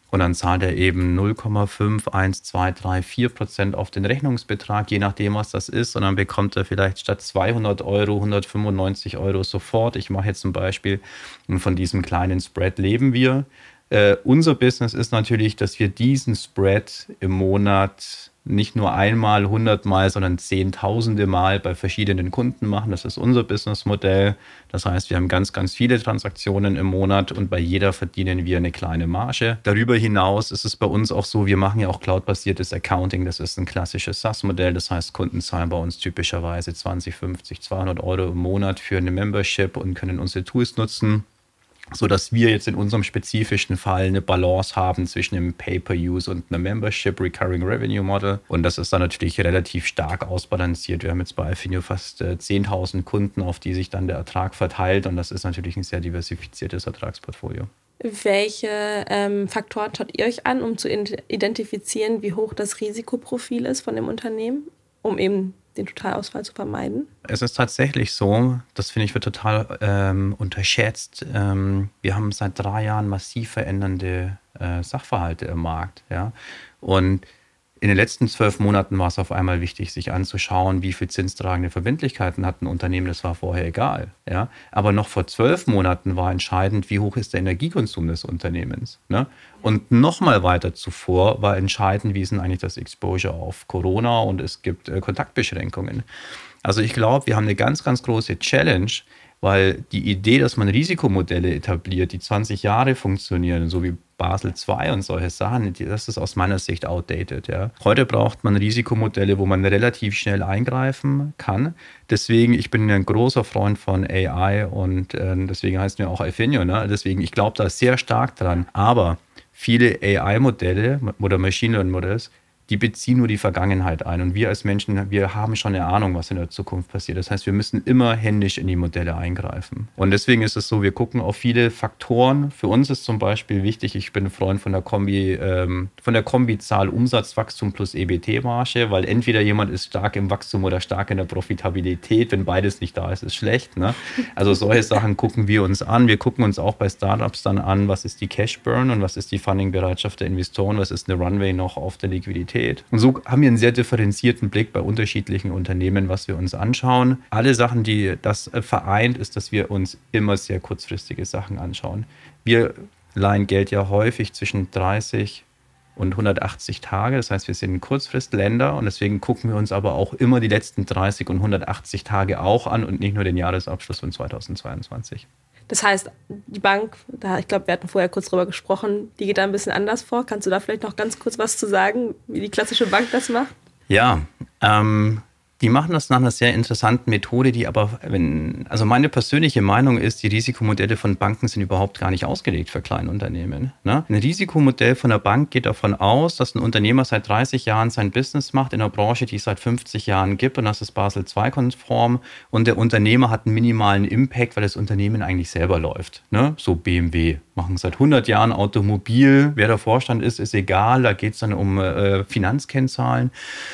Speaker 4: Und dann zahlt er eben null Komma fünf, eins, zwei, drei, vier Prozent auf den Rechnungsbetrag, je nachdem, was das ist. Und dann bekommt er vielleicht statt zweihundert Euro hundertfünfundneunzig Euro sofort. Ich mache jetzt zum Beispiel, und von diesem kleinen Spread leben wir. Äh, unser Business ist natürlich, dass wir diesen Spread im Monat nicht nur einmal, hundertmal, sondern zehntausende Mal bei verschiedenen Kunden machen. Das ist unser Businessmodell. Das heißt, wir haben ganz, ganz viele Transaktionen im Monat und bei jeder verdienen wir eine kleine Marge. Darüber hinaus ist es bei uns auch so, wir machen ja auch cloudbasiertes Accounting. Das ist ein klassisches SaaS-Modell. Das heißt, Kunden zahlen bei uns typischerweise zwanzig, fünfzig, zweihundert Euro im Monat für eine Membership und können unsere Tools nutzen, sodass wir jetzt in unserem spezifischen Fall eine Balance haben zwischen einem Pay-per-Use und einem Membership Recurring Revenue Model. Und das ist dann natürlich relativ stark ausbalanciert. Wir haben jetzt bei Affinio fast äh, zehntausend Kunden, auf die sich dann der Ertrag verteilt. Und das ist natürlich ein sehr diversifiziertes Ertragsportfolio.
Speaker 2: Welche ähm, Faktoren schaut ihr euch an, um zu identifizieren, wie hoch das Risikoprofil ist von dem Unternehmen, um eben den Totalausfall zu vermeiden?
Speaker 4: Es ist tatsächlich so, das finde ich wird total ähm, unterschätzt. Ähm, wir haben seit drei Jahren massiv verändernde äh, Sachverhalte im Markt. Ja? Und in den letzten zwölf Monaten war es auf einmal wichtig, sich anzuschauen, wie viel zinstragende Verbindlichkeiten hat ein Unternehmen. Das war vorher egal. Ja? Aber noch vor zwölf Monaten war entscheidend, wie hoch ist der Energiekonsum des Unternehmens. Ne? Und nochmal weiter zuvor war entscheidend, wie ist denn eigentlich das Exposure auf Corona und es gibt äh, Kontaktbeschränkungen. Also ich glaube, wir haben eine ganz, ganz große Challenge, weil die Idee, dass man Risikomodelle etabliert, die zwanzig Jahre funktionieren, so wie Basel zwei und solche Sachen, das ist aus meiner Sicht outdated. Ja. Heute braucht man Risikomodelle, wo man relativ schnell eingreifen kann. Deswegen, ich bin ein großer Freund von A I und äh, deswegen heißt mir auch Affinio. Ne? Deswegen, ich glaube da sehr stark dran. Aber viele A I-Modelle oder Machine Learning Models, die beziehen nur die Vergangenheit ein. Und wir als Menschen, wir haben schon eine Ahnung, was in der Zukunft passiert. Das heißt, wir müssen immer händisch in die Modelle eingreifen. Und deswegen ist es so, wir gucken auf viele Faktoren. Für uns ist zum Beispiel wichtig, ich bin ein Freund von der Kombi, ähm, von der Kombizahl Umsatzwachstum plus E B T-Marge, weil entweder jemand ist stark im Wachstum oder stark in der Profitabilität. Wenn beides nicht da ist, ist schlecht. Ne? Also solche Sachen gucken wir uns an. Wir gucken uns auch bei Startups dann an, was ist die Cash Burn und was ist die Funding-Bereitschaft der Investoren, was ist eine Runway noch auf der Liquidität. Und so haben wir einen sehr differenzierten Blick bei unterschiedlichen Unternehmen, was wir uns anschauen. Alle Sachen, die das vereint, ist, dass wir uns immer sehr kurzfristige Sachen anschauen. Wir leihen Geld ja häufig zwischen dreißig und hundertachtzig Tage. Das heißt, wir sind ein Kurzfristländer und deswegen gucken wir uns aber auch immer die letzten dreißig und hundertachtzig Tage auch an und nicht nur den Jahresabschluss von zweitausendzweiundzwanzig.
Speaker 2: Das heißt, die Bank, da, ich glaube, wir hatten vorher kurz drüber gesprochen, die geht da ein bisschen anders vor. Kannst du da vielleicht noch ganz kurz was zu sagen, wie die klassische Bank das macht?
Speaker 4: Ja, ähm, die machen das nach einer sehr interessanten Methode, die aber, wenn, also meine persönliche Meinung ist, die Risikomodelle von Banken sind überhaupt gar nicht ausgelegt für Kleinunternehmen. Ne? Ein Risikomodell von der Bank geht davon aus, dass ein Unternehmer seit dreißig Jahren sein Business macht in einer Branche, die es seit fünfzig Jahren gibt und das ist Basel zwei konform und der Unternehmer hat einen minimalen Impact, weil das Unternehmen eigentlich selber läuft. Ne? So B M W machen seit hundert Jahren Automobil, wer der Vorstand ist, ist egal, da geht es dann um äh, Finanzkennzahlen.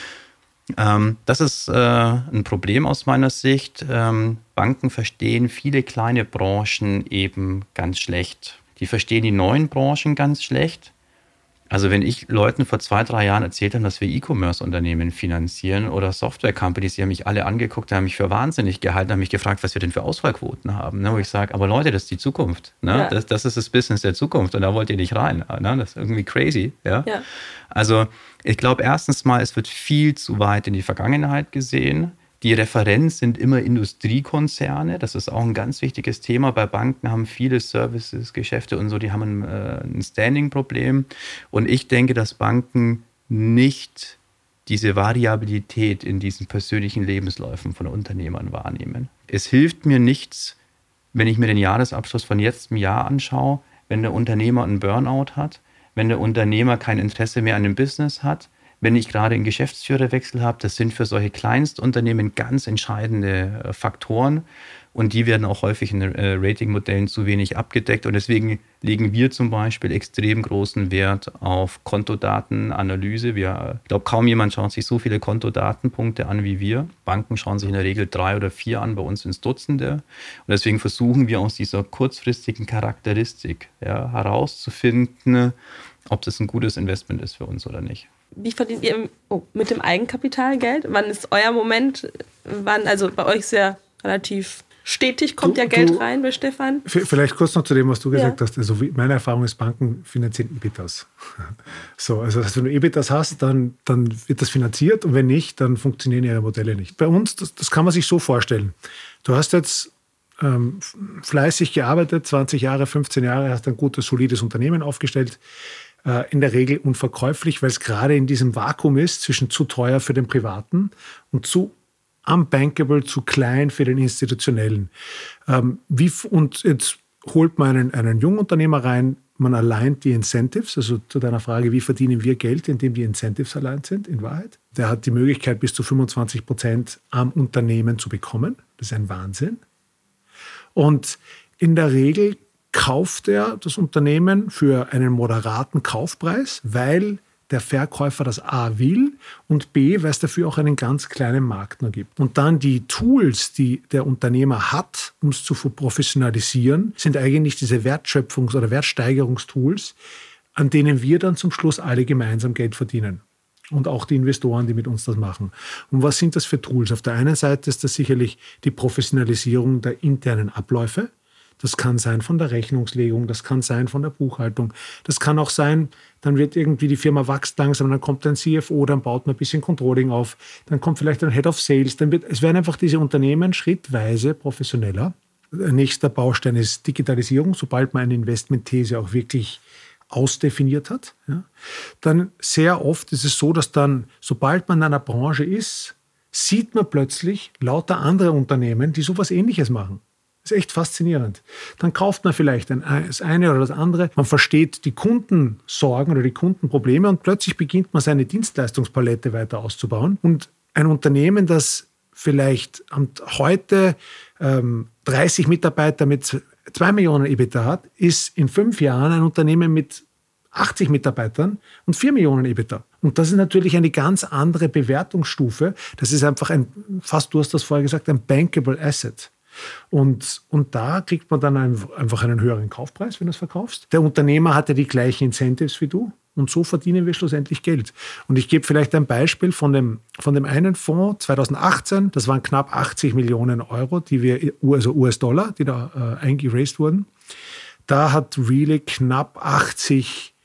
Speaker 4: Ähm, das ist äh, ein Problem aus meiner Sicht. Ähm, Banken verstehen viele kleine Branchen eben ganz schlecht. Die verstehen die neuen Branchen ganz schlecht. Also wenn ich Leuten vor zwei, drei Jahren erzählt habe, dass wir E-Commerce-Unternehmen finanzieren oder Software-Companies, die haben mich alle angeguckt, haben mich für wahnsinnig gehalten, haben mich gefragt, was wir denn für Ausfallquoten haben. Ne? Wo ich sage, aber Leute, das ist die Zukunft. Ne? Ja. Das, das ist das Business der Zukunft und da wollt ihr nicht rein. Ne? Das ist irgendwie crazy. Ja? Ja. Also ich glaube erstens mal, es wird viel zu weit in die Vergangenheit gesehen. Die Referenz sind immer Industriekonzerne. Das ist auch ein ganz wichtiges Thema. Bei Banken haben viele Services, Geschäfte und so, die haben ein, äh, ein Standing-Problem. Und ich denke, dass Banken nicht diese Variabilität in diesen persönlichen Lebensläufen von Unternehmern wahrnehmen. Es hilft mir nichts, wenn ich mir den Jahresabschluss von letztem Jahr anschaue, wenn der Unternehmer einen Burnout hat, wenn der Unternehmer kein Interesse mehr an dem Business hat, wenn ich gerade einen Geschäftsführerwechsel habe. Das sind für solche Kleinstunternehmen ganz entscheidende äh, Faktoren und die werden auch häufig in äh, Ratingmodellen zu wenig abgedeckt und deswegen legen wir zum Beispiel extrem großen Wert auf Kontodatenanalyse. Wir, ich glaube, kaum jemand schaut sich so viele Kontodatenpunkte an wie wir. Banken schauen sich in der Regel drei oder vier an, bei uns sind es Dutzende. Und deswegen versuchen wir aus dieser kurzfristigen Charakteristik ja, herauszufinden, ob das ein gutes Investment ist für uns oder nicht.
Speaker 2: Wie verdient ihr oh, mit dem Eigenkapital Geld? Wann ist euer Moment? Wann, also bei euch ist ja relativ stetig, kommt
Speaker 3: du,
Speaker 2: ja Geld
Speaker 3: du,
Speaker 2: rein bei Stefan.
Speaker 3: Vielleicht kurz noch zu dem, was du gesagt
Speaker 2: ja.
Speaker 3: hast. Also meine Erfahrung ist, Banken finanzieren E B I T As. So, also wenn du E B I T As hast, dann, dann wird das finanziert und wenn nicht, dann funktionieren ihre Modelle nicht. Bei uns, das, das kann man sich so vorstellen. Du hast jetzt ähm, fleißig gearbeitet, zwanzig Jahre, fünfzehn Jahre, hast ein gutes, solides Unternehmen aufgestellt. In der Regel unverkäuflich, weil es gerade in diesem Vakuum ist zwischen zu teuer für den Privaten und zu unbankable, zu klein für den Institutionellen. Ähm, wie, und jetzt holt man einen, einen Jungunternehmer rein, man alignt die Incentives, also zu deiner Frage, wie verdienen wir Geld, indem die Incentives aligned sind, in Wahrheit. Der hat die Möglichkeit, bis zu fünfundzwanzig Prozent am Unternehmen zu bekommen. Das ist ein Wahnsinn. Und in der Regel kauft er das Unternehmen für einen moderaten Kaufpreis, weil der Verkäufer das A will und B, weil es dafür auch einen ganz kleinen Markt nur gibt. Und dann die Tools, die der Unternehmer hat, um es zu professionalisieren, sind eigentlich diese Wertschöpfungs- oder Wertsteigerungstools, an denen wir dann zum Schluss alle gemeinsam Geld verdienen. Und auch die Investoren, die mit uns das machen. Und was sind das für Tools? Auf der einen Seite ist das sicherlich die Professionalisierung der internen Abläufe. Das kann sein von der Rechnungslegung, das kann sein von der Buchhaltung. Das kann auch sein, dann wird irgendwie die Firma wächst langsam, dann kommt ein C F O, dann baut man ein bisschen Controlling auf, dann kommt vielleicht ein Head of Sales. Dann wird, es werden einfach diese Unternehmen schrittweise professioneller. Der nächste Baustein ist Digitalisierung, sobald man eine Investmentthese auch wirklich ausdefiniert hat. Ja. Dann sehr oft ist es so, dass dann, sobald man in einer Branche ist, sieht man plötzlich lauter andere Unternehmen, die sowas Ähnliches machen. Das ist echt faszinierend. Dann kauft man vielleicht ein, das eine oder das andere. Man versteht die Kundensorgen oder die Kundenprobleme und plötzlich beginnt man seine Dienstleistungspalette weiter auszubauen. Und ein Unternehmen, das vielleicht heute ähm, dreißig Mitarbeiter mit zwei Millionen E B I T D A hat, ist in fünf Jahren ein Unternehmen mit achtzig Mitarbeitern und vier Millionen E B I T D A. Und das ist natürlich eine ganz andere Bewertungsstufe. Das ist einfach ein, fast du hast das vorher gesagt, ein bankable Asset. Und, und da kriegt man dann ein, einfach einen höheren Kaufpreis, wenn du es verkaufst. Der Unternehmer hat ja die gleichen Incentives wie du und so verdienen wir schlussendlich Geld. Und ich gebe vielleicht ein Beispiel von dem, von dem einen Fonds zwanzig achtzehn, das waren knapp achtzig Millionen Euro, die wir, also U S-Dollar, die da äh, eingeraced wurden. Da hat Relay knapp achtzig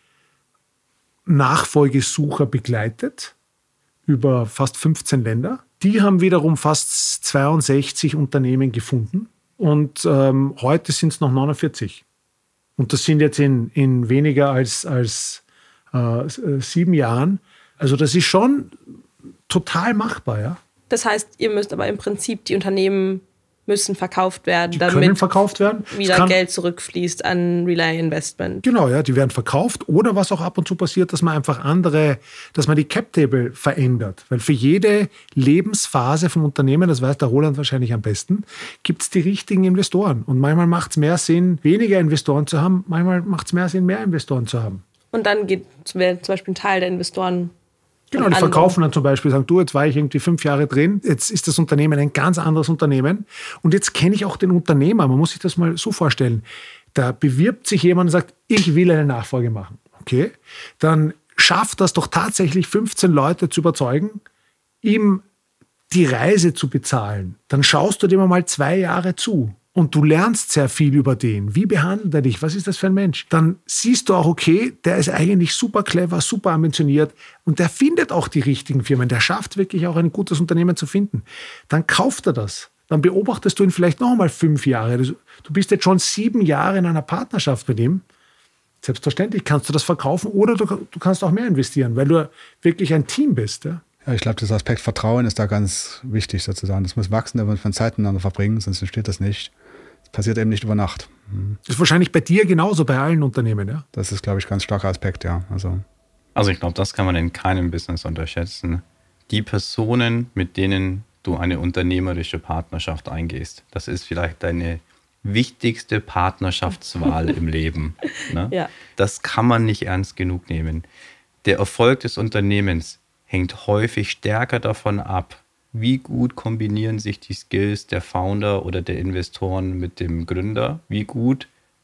Speaker 3: Nachfolgesucher begleitet über fast fünfzehn Länder. Die haben wiederum fast zweiundsechzig Unternehmen gefunden und ähm, heute sind es noch neunundvierzig. Und das sind jetzt in, in weniger als, als äh, sieben Jahren. Also das ist schon total machbar. Ja?
Speaker 2: Das heißt, ihr müsst aber im Prinzip die Unternehmen müssen verkauft werden,
Speaker 3: die
Speaker 2: damit
Speaker 3: können verkauft werden.
Speaker 2: wieder kann, Geld zurückfließt an Relay Investment.
Speaker 3: Genau, ja, die werden verkauft. Oder was auch ab und zu passiert, dass man einfach andere, dass man die Cap-Table verändert. Weil für jede Lebensphase vom Unternehmen, das weiß der Roland wahrscheinlich am besten, gibt es die richtigen Investoren. Und manchmal macht es mehr Sinn, weniger Investoren zu haben, manchmal macht es mehr Sinn, mehr Investoren zu haben.
Speaker 2: Und dann geht zum Beispiel ein Teil der Investoren.
Speaker 3: Genau, die verkaufen dann zum Beispiel, sagen, du, jetzt war ich irgendwie fünf Jahre drin, jetzt ist das Unternehmen ein ganz anderes Unternehmen und jetzt kenne ich auch den Unternehmer. Man muss sich das mal so vorstellen. Da bewirbt sich jemand und sagt, ich will eine Nachfolge machen. Okay, dann schafft das doch tatsächlich fünfzehn Leute zu überzeugen, ihm die Reise zu bezahlen. Dann schaust du dem mal zwei Jahre zu. Und du lernst sehr viel über den. Wie behandelt er dich? Was ist das für ein Mensch? Dann siehst du auch, okay, der ist eigentlich super clever, super ambitioniert und der findet auch die richtigen Firmen. Der schafft wirklich auch ein gutes Unternehmen zu finden. Dann kauft er das. Dann beobachtest du ihn vielleicht noch einmal fünf Jahre. Du bist jetzt schon sieben Jahre in einer Partnerschaft mit ihm. Selbstverständlich kannst du das verkaufen oder du, du kannst auch mehr investieren, weil du wirklich ein Team bist. Ja?
Speaker 1: Ja, ich glaube, das Aspekt Vertrauen ist da ganz wichtig sozusagen. Das muss wachsen, da muss man Zeit miteinander verbringen, sonst entsteht das nicht. Das passiert eben nicht über Nacht. Mhm.
Speaker 3: Das ist wahrscheinlich bei dir genauso, bei allen Unternehmen, ja?
Speaker 1: Das ist, glaube ich, ein ganz starker Aspekt, ja. Also,
Speaker 4: also ich glaube, das kann man in keinem Business unterschätzen. Die Personen, mit denen du eine unternehmerische Partnerschaft eingehst, das ist vielleicht deine wichtigste Partnerschaftswahl im Leben. Ne? Ja. Das kann man nicht ernst genug nehmen. Der Erfolg des Unternehmens hängt häufig stärker davon ab, wie gut kombinieren sich die Skills der Founder oder der Investoren mit dem Gründer, wie gut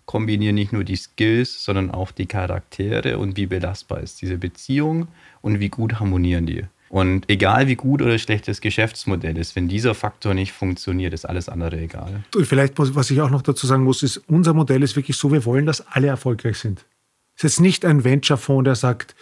Speaker 4: kombinieren nicht nur die Skills, sondern auch die Charaktere und wie belastbar ist diese Beziehung und wie gut harmonieren die. Und egal wie gut oder schlecht das Geschäftsmodell ist, wenn dieser Faktor nicht funktioniert, ist alles andere egal.
Speaker 3: Vielleicht, was ich auch noch dazu sagen muss, ist, unser Modell ist wirklich so, wir wollen, dass alle erfolgreich sind. Es ist jetzt nicht ein Venture-Fonds, der sagt,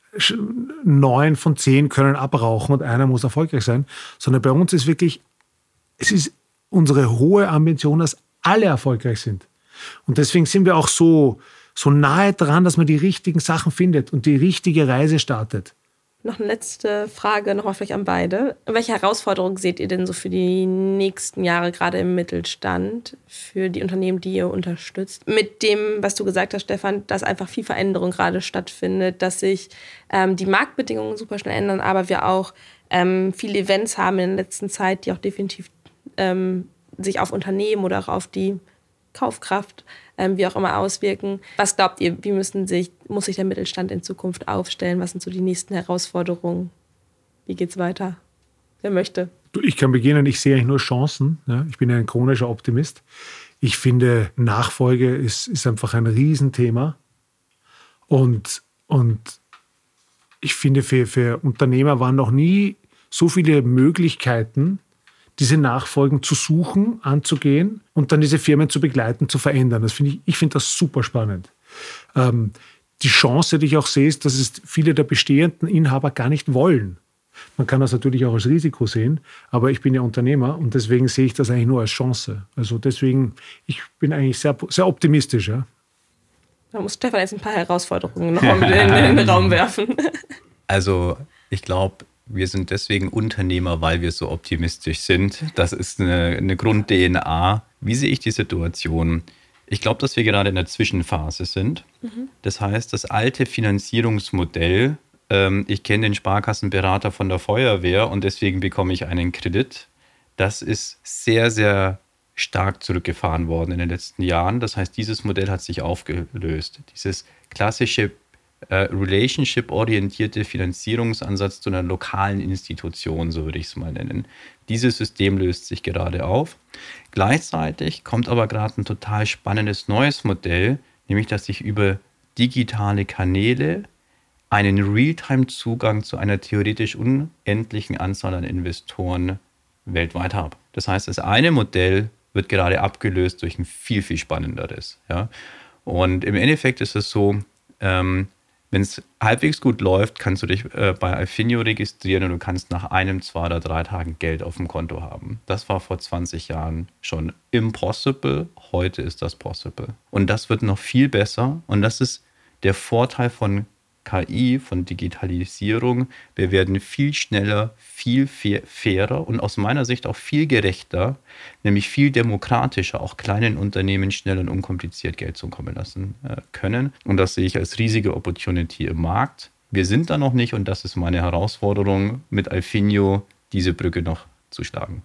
Speaker 3: neun von zehn können abrauchen und einer muss erfolgreich sein, sondern bei uns ist wirklich, es ist unsere hohe Ambition, dass alle erfolgreich sind. Und deswegen sind wir auch so, so nahe dran, dass man die richtigen Sachen findet und die richtige Reise startet.
Speaker 2: Noch eine letzte Frage, nochmal vielleicht an beide. Welche Herausforderungen seht ihr denn so für die nächsten Jahre, gerade im Mittelstand, für die Unternehmen, die ihr unterstützt? Mit dem, was du gesagt hast, Stefan, dass einfach viel Veränderung gerade stattfindet, dass sich ähm, die Marktbedingungen super schnell ändern, aber wir auch ähm, viele Events haben in der letzten Zeit, die auch definitiv ähm, sich auf Unternehmen oder auch auf die Kaufkraft, ähm, wie auch immer, auswirken. Was glaubt ihr, wie müssen sich, muss sich der Mittelstand in Zukunft aufstellen? Was sind so die nächsten Herausforderungen? Wie geht's weiter? Wer möchte?
Speaker 3: Ich kann beginnen, ich sehe eigentlich nur Chancen. Ja, ich bin ein chronischer Optimist. Ich finde, Nachfolge ist, ist einfach ein Riesenthema. Und, und ich finde, für, für Unternehmer waren noch nie so viele Möglichkeiten, diese Nachfolgen zu suchen, anzugehen und dann diese Firmen zu begleiten, zu verändern. Das finde ich, ich finde das super spannend. Ähm, die Chance, die ich auch sehe, ist, dass es viele der bestehenden Inhaber gar nicht wollen. Man kann das natürlich auch als Risiko sehen, aber ich bin ja Unternehmer und deswegen sehe ich das eigentlich nur als Chance. Also deswegen, ich bin eigentlich sehr, sehr optimistisch. Ja.
Speaker 2: Da muss Stefan jetzt ein paar Herausforderungen noch in, in den Raum werfen.
Speaker 4: Also ich glaube, wir sind deswegen Unternehmer, weil wir so optimistisch sind. Das ist eine, eine Grund-D N A. Wie sehe ich die Situation? Ich glaube, dass wir gerade in der Zwischenphase sind. Mhm. Das heißt, das alte Finanzierungsmodell, ähm, ich kenne den Sparkassenberater von der Feuerwehr und deswegen bekomme ich einen Kredit, das ist sehr, sehr stark zurückgefahren worden in den letzten Jahren. Das heißt, dieses Modell hat sich aufgelöst. Dieses klassische relationship-orientierte Finanzierungsansatz zu einer lokalen Institution, so würde ich es mal nennen. Dieses System löst sich gerade auf. Gleichzeitig kommt aber gerade ein total spannendes neues Modell, nämlich dass ich über digitale Kanäle einen Realtime-Zugang zu einer theoretisch unendlichen Anzahl an Investoren weltweit habe. Das heißt, das eine Modell wird gerade abgelöst durch ein viel, viel spannenderes. Ja? Und im Endeffekt ist es so, ähm, wenn es halbwegs gut läuft, kannst du dich äh, bei Alfinio registrieren und du kannst nach einem, zwei oder drei Tagen Geld auf dem Konto haben. Das war vor zwanzig Jahren schon impossible. Heute ist das possible. Und das wird noch viel besser. Und das ist der Vorteil von K I, von Digitalisierung. Wir werden viel schneller, viel fairer und aus meiner Sicht auch viel gerechter, nämlich viel demokratischer, auch kleinen Unternehmen schnell und unkompliziert Geld zukommen lassen äh, können. Und das sehe ich als riesige Opportunity im Markt. Wir sind da noch nicht und das ist meine Herausforderung, mit Alfinio diese Brücke noch zu schlagen.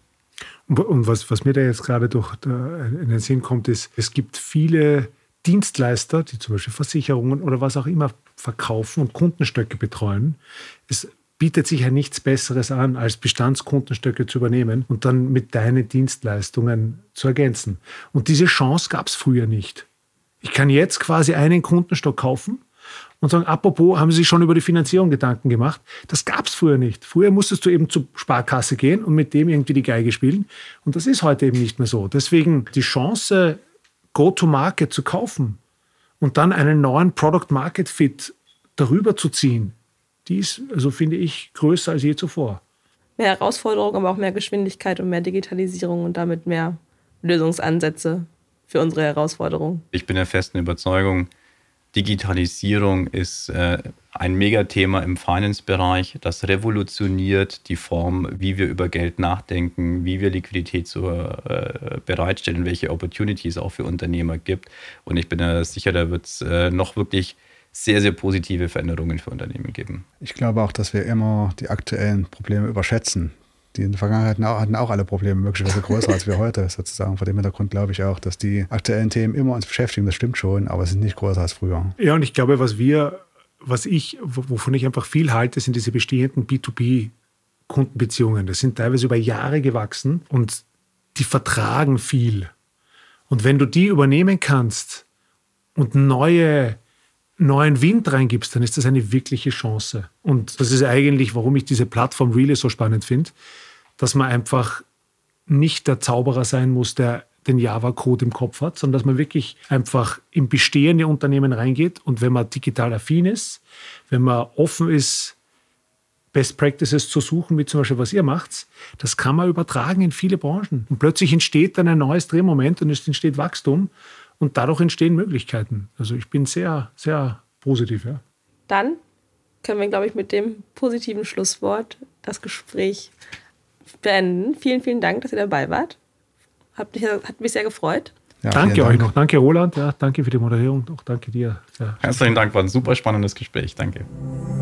Speaker 3: Und was, was mir da jetzt gerade durch in den Sinn kommt, ist, es gibt viele Dienstleister, die zum Beispiel Versicherungen oder was auch immer verkaufen und Kundenstöcke betreuen. Es bietet sich ja nichts Besseres an, als Bestandskundenstöcke zu übernehmen und dann mit deinen Dienstleistungen zu ergänzen. Und diese Chance gab es früher nicht. Ich kann jetzt quasi einen Kundenstock kaufen und sagen, apropos, haben Sie sich schon über die Finanzierung Gedanken gemacht? Das gab es früher nicht. Früher musstest du eben zur Sparkasse gehen und mit dem irgendwie die Geige spielen. Und das ist heute eben nicht mehr so. Deswegen die Chance, Go-to-Market zu kaufen und dann einen neuen Product-Market-Fit darüber zu ziehen, die ist, also finde ich, größer als je zuvor.
Speaker 2: Mehr Herausforderungen, aber auch mehr Geschwindigkeit und mehr Digitalisierung und damit mehr Lösungsansätze für unsere Herausforderungen.
Speaker 4: Ich bin der festen Überzeugung, Digitalisierung ist äh, ein Megathema im Finance-Bereich. Das revolutioniert die Form, wie wir über Geld nachdenken, wie wir Liquidität zu, äh, bereitstellen, welche Opportunities es auch für Unternehmer gibt. Und ich bin äh, sicher, da wird es äh, noch wirklich sehr, sehr positive Veränderungen für Unternehmen geben.
Speaker 1: Ich glaube auch, dass wir immer die aktuellen Probleme überschätzen. Die in der Vergangenheit hatten auch alle Probleme, möglicherweise größer als wir heute sozusagen. Vor dem Hintergrund glaube ich auch, dass die aktuellen Themen immer uns beschäftigen. Das stimmt schon, aber es ist nicht größer als früher.
Speaker 3: Ja, und ich glaube, was wir, was ich, wovon ich einfach viel halte, sind diese bestehenden B zwei B-Kundenbeziehungen. Das sind teilweise über Jahre gewachsen und die vertragen viel. Und wenn du die übernehmen kannst und neue, neuen Wind reingibst, dann ist das eine wirkliche Chance. Und das ist eigentlich, warum ich diese Plattform Relay so spannend finde, dass man einfach nicht der Zauberer sein muss, der den Java-Code im Kopf hat, sondern dass man wirklich einfach in bestehende Unternehmen reingeht und wenn man digital affin ist, wenn man offen ist, Best Practices zu suchen, wie zum Beispiel, was ihr macht, das kann man übertragen in viele Branchen. Und plötzlich entsteht dann ein neues Drehmoment und es entsteht Wachstum und dadurch entstehen Möglichkeiten. Also ich bin sehr, sehr positiv. Ja.
Speaker 2: Dann können wir, glaube ich, mit dem positiven Schlusswort das Gespräch beenden. Vielen, vielen Dank, dass ihr dabei wart. Hat mich, hat mich sehr gefreut.
Speaker 3: Ja, danke euch noch. Danke, Roland. Ja, danke für die Moderierung. Auch danke dir.
Speaker 4: Ja. Herzlichen Dank, war ein super spannendes Gespräch. Danke.